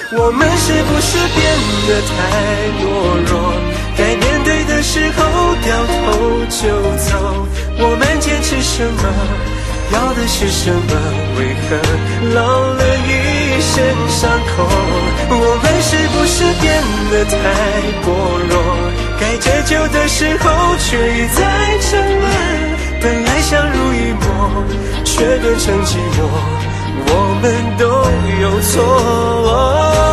我们是不是变得太懦弱？该面对的时候掉头就走。我们坚持什么？要的是什么？为何落了一身伤口？我们是不是变得太薄弱？该解救的时候却一再沉沦。本来相濡以沫，却变成寂寞。我们都有错。